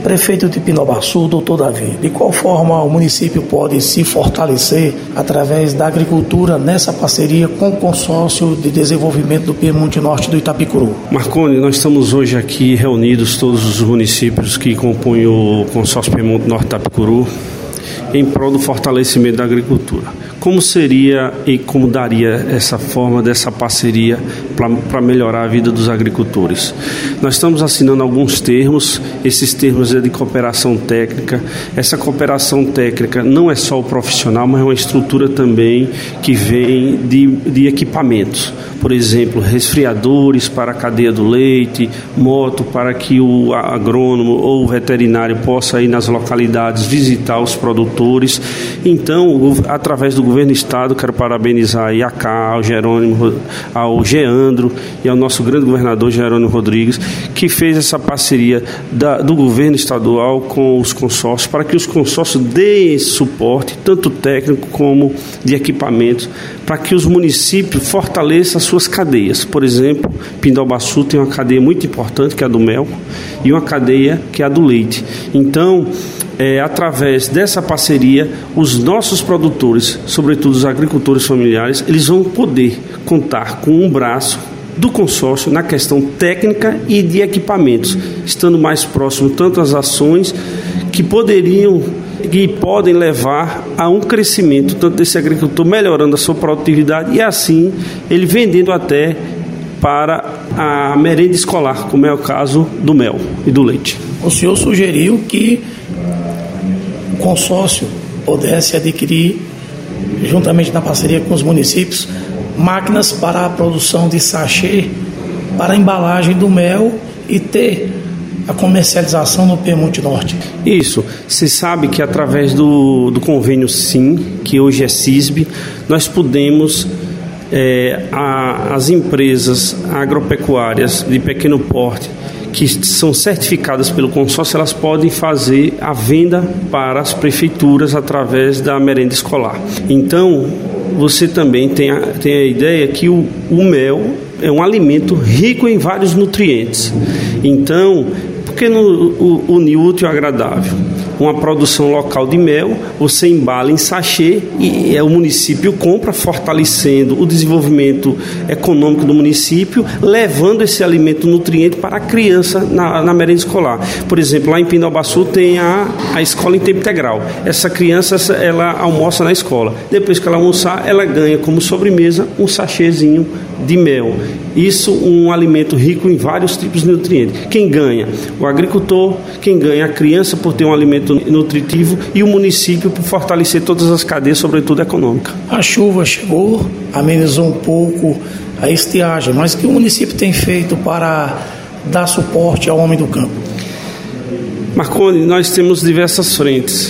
Prefeito de Pindobaçu, doutor Davi, de qual forma o município pode se fortalecer através da agricultura nessa parceria com o Consórcio de Desenvolvimento do Piemonte Norte do Itapicuru? Marconi, nós estamos hoje aqui reunidos, todos os municípios que compõem o Consórcio Piemonte Norte do Itapicuru, em prol do fortalecimento da agricultura. Como seria e como daria essa forma dessa parceria para melhorar a vida dos agricultores? Nós estamos assinando alguns termos, esses termos é de cooperação técnica. Essa cooperação técnica não é só o profissional, mas é uma estrutura também que vem de equipamentos. Por exemplo, resfriadores para a cadeia do leite, moto para que o agrônomo ou o veterinário possa ir nas localidades visitar os produtores. Então, através do governo do estado, quero parabenizar a CA, ao Jerônimo, ao Geandro e ao nosso grande governador Jerônimo Rodrigues, que fez essa parceria do governo estadual com os consórcios, para que os consórcios deem suporte, tanto técnico como de equipamentos, para que os municípios fortaleçam as suas cadeias. Por exemplo, Pindobaçu tem uma cadeia muito importante, que é a do mel, e uma cadeia que é a do leite. Então, através dessa parceria, os nossos produtores, sobretudo os agricultores familiares, eles vão poder contar com um braço do consórcio na questão técnica e de equipamentos, estando mais próximo tanto às ações que podem levar a um crescimento tanto desse agricultor, melhorando a sua produtividade e assim ele vendendo até para a merenda escolar, como é o caso do mel e do leite. O senhor sugeriu que o consórcio pudesse adquirir, juntamente na parceria com os municípios, máquinas para a produção de sachê para a embalagem do mel e ter a comercialização no Piemonte Norte. Isso. Você sabe que através do convênio SIM, que hoje é CISB, nós podemos, as empresas agropecuárias de pequeno porte, que são certificadas pelo consórcio, elas podem fazer a venda para as prefeituras através da merenda escolar. Então, você também tem a ideia que o mel é um alimento rico em vários nutrientes. Então, por que unir útil e agradável? Uma produção local de mel, você embala em sachê e o município compra, fortalecendo o desenvolvimento econômico do município, levando esse alimento nutriente para a criança na merenda escolar. Por exemplo, lá em Pindobaçu tem a escola em tempo integral. Essa criança, ela almoça na escola. Depois que ela almoçar, ela ganha como sobremesa um sachêzinho de mel. Isso, um alimento rico em vários tipos de nutrientes. Quem ganha? O agricultor, quem ganha? A criança, por ter um alimento nutritivo, e o município por fortalecer todas as cadeias, sobretudo econômica. A chuva chegou, amenizou um pouco a estiagem, mas o que o município tem feito para dar suporte ao homem do campo? Marconi, nós temos diversas frentes.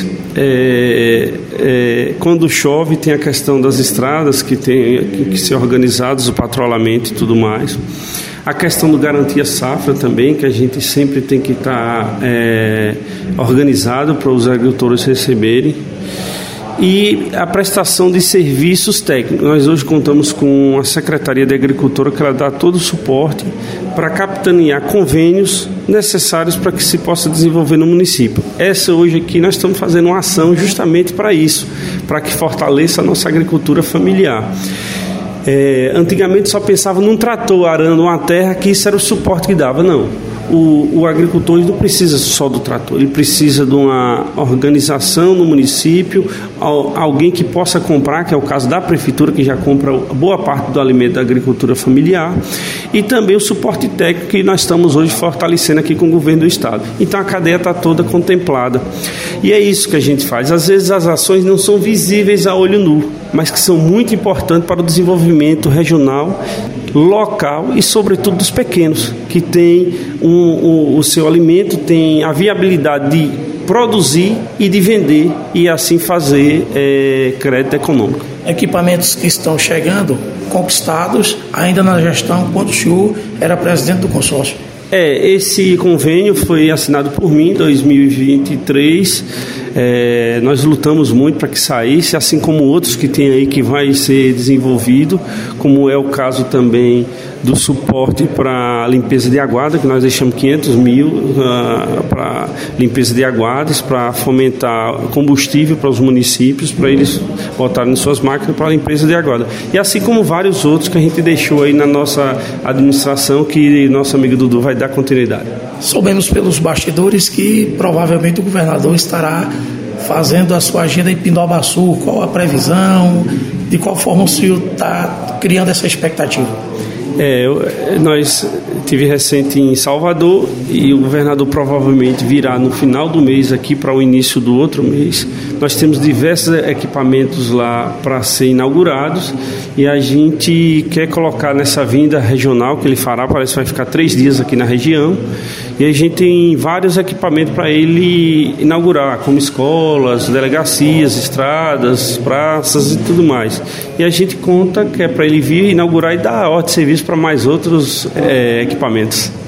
Quando chove, tem a questão das estradas que tem que ser organizadas, o patrulhamento e tudo mais. A questão do Garantia Safra também, que a gente sempre tem que estar organizado para os agricultores receberem. E a prestação de serviços técnicos. Nós hoje contamos com a Secretaria de Agricultura, que ela dá todo o suporte para capitanear convênios necessários para que se possa desenvolver no município. Essa hoje aqui nós estamos fazendo uma ação justamente para isso, para que fortaleça a nossa agricultura familiar. Antigamente só pensava num trator arando uma terra, que isso era o suporte que dava. Não. O agricultor não precisa só do trator, ele precisa de uma organização no município, alguém que possa comprar, que é o caso da prefeitura, que já compra boa parte do alimento da agricultura familiar, e também o suporte técnico que nós estamos hoje fortalecendo aqui com o governo do estado. Então a cadeia está toda contemplada. E é isso que a gente faz. Às vezes as ações não são visíveis a olho nu, mas que são muito importantes para o desenvolvimento regional, local e sobretudo dos pequenos, que têm o seu alimento, tem a viabilidade de produzir e de vender e assim fazer crédito econômico. Equipamentos que estão chegando, conquistados ainda na gestão quando o senhor era presidente do consórcio. Esse convênio foi assinado por mim em 2023. Nós lutamos muito para que saísse, assim como outros que tem aí que vai ser desenvolvido, como é o caso também do suporte para limpeza de aguada, que nós deixamos 500 mil para limpeza de aguadas, para fomentar combustível para os municípios, para eles botarem suas máquinas para limpeza de aguada. E assim como vários outros que a gente deixou aí na nossa administração, que nosso amigo Dudu vai dar continuidade. Soubemos pelos bastidores que provavelmente o governador estará fazendo a sua agenda em Pindobaçu. Qual a previsão? De qual forma o senhor está criando essa expectativa? Nós tive recente em Salvador e o governador provavelmente virá no final do mês aqui para o início do outro mês. Nós temos diversos equipamentos lá para ser inaugurados e a gente quer colocar nessa vinda regional que ele fará, parece que vai ficar 3 dias aqui na região, e a gente tem vários equipamentos para ele inaugurar, como escolas, delegacias, estradas, praças e tudo mais. E a gente conta que é para ele vir inaugurar e dar ordem de serviço para mais outros equipamentos.